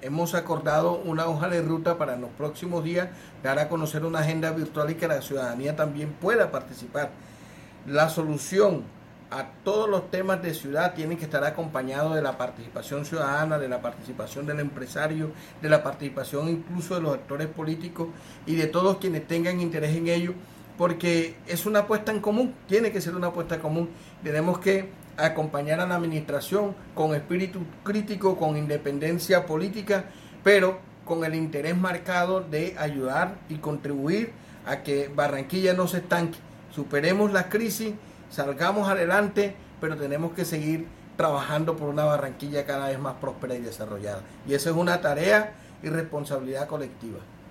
hemos acordado una hoja de ruta para en los próximos días dar a conocer una agenda virtual y que la ciudadanía también pueda participar. La solución a todos los temas de ciudad tiene que estar acompañado de la participación ciudadana, de la participación del empresario, de la participación incluso de los actores políticos y de todos quienes tengan interés en ello, porque es una apuesta en común, tiene que ser una apuesta común. Tenemos que acompañar a la administración con espíritu crítico, con independencia política, pero con el interés marcado de ayudar y contribuir a que Barranquilla no se estanque. Superemos la crisis, salgamos adelante, pero tenemos que seguir trabajando por una Barranquilla cada vez más próspera y desarrollada. Y esa es una tarea y responsabilidad colectiva.